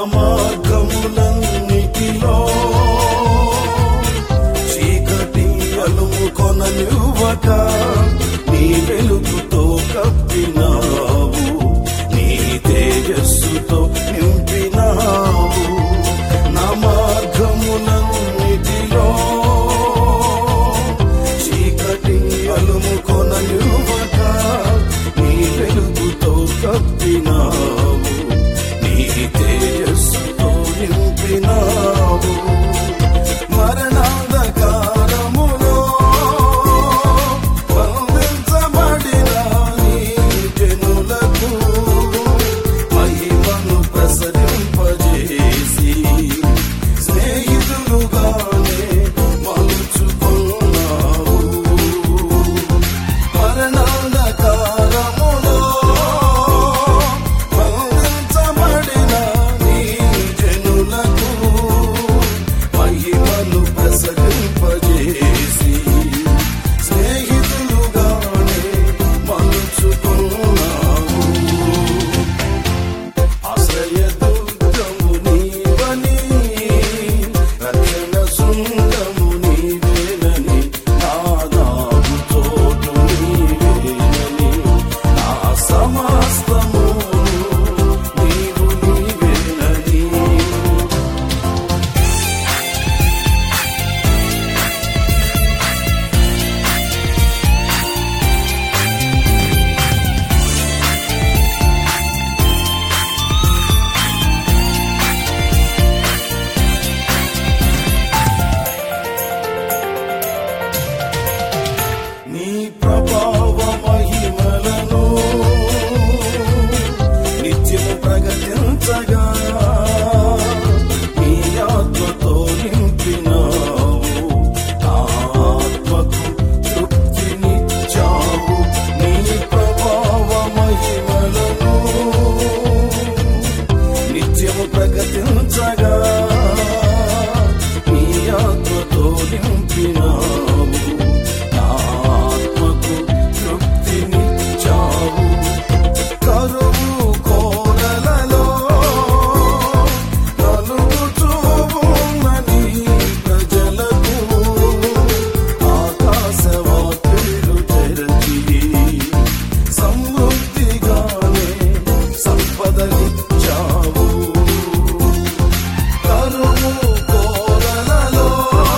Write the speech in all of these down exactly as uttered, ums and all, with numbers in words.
మార్గములన్నిటిలో చీకటి అలుముకొననివ్వక నీ వెలుగుతో కప్పినావు, నీ తేజస్సుతో నింపినావు. నా మార్గములన్నిటిలో చీకటి అలుముకొననివ్వక నీ వెలుగుతో కప్పినావు, నీ తేజస్సుతో నింపినావు. మరణాంధకారములో బంధించబడిన నీ జనులకు మహిమను ప్రసరింపజేసి స్నేహితులుగానే మలుచుకున్నావు. మరణాంధకారములో బంధించబడిన నీ జనులకు మహిమను ప్రసరింపజేసి స్నేహితులుగానే మలుచుకున్నావు. ఆశ్రయదుర్గము నీవని, రక్షణ శృంగము నీవేనని, నా దాగు చోటు నీవేనని, నా సమస్తము నీవు నీవేనని. నీ ప్రభావ మహిమలను నిత్యము ప్రకటించగా నీ ఆత్మతో నింపినావు, నా ఆత్మకు తృప్తినిచ్చావు. నీ ప్రభావ మహిమలను నిత్యము ప్రకటించగా నీ ఆత్మతో నింపినావు, నా ఆత్మకు తృప్తినిచ్చావు. కరువు కోరలలో నలుగుచూ ఉన్న నీ ప్రజలకు ఆకాశవాకిళ్ళు తెరచి సమృద్ధిగానే సంపదనిచ్చావు. కరువు కోరలలో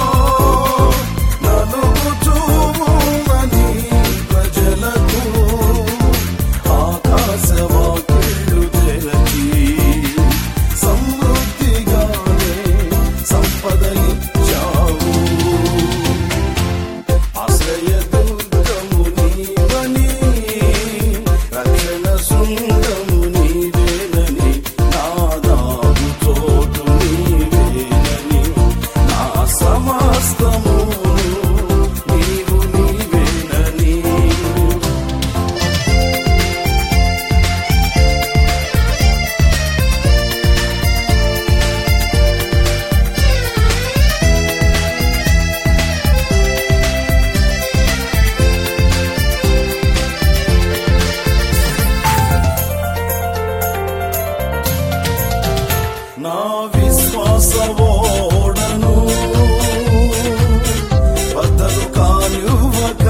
నలుగుచూ ఉన్న నీ ప్రజలకు ఆకాశవాకిళ్ళు తెరచి సమృద్ధిగానే సంపదనిచ్చావు. ఆశ్రయదుర్గము నీవని, రక్షణ శృంగము నీవేనని, నా దాగు చోటు నీవేనని, నా సమస్తము నీవు నీవేనని. నా విశ్వాస ఓడను బద్దలు కానివ్వక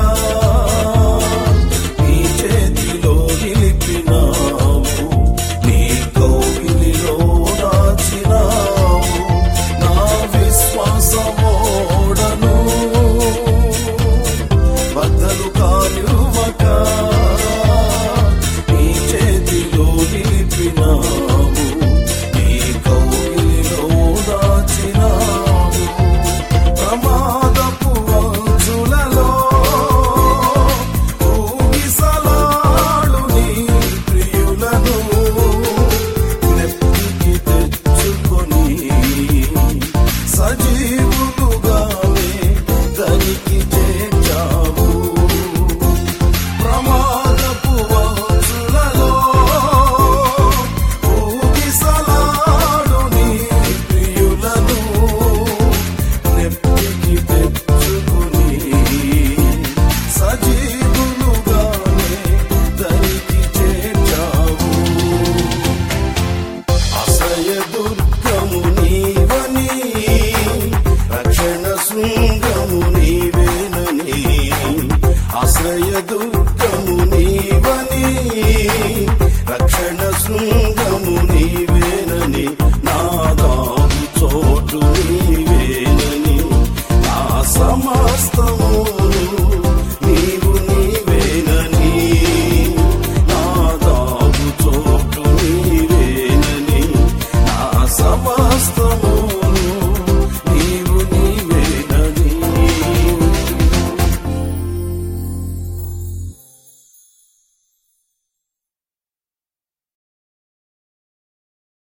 నీ చేతిలో నిలిపినావు, నీ కౌగిలిలో దాచినావు. నా విశ్వాస ఓడను బద్దలు కానివ్వక నీ చేతిలో నిలిపినావు, నీ కౌగిలిలో దాచినావు. నాకు నీవేనని నా సమస్తము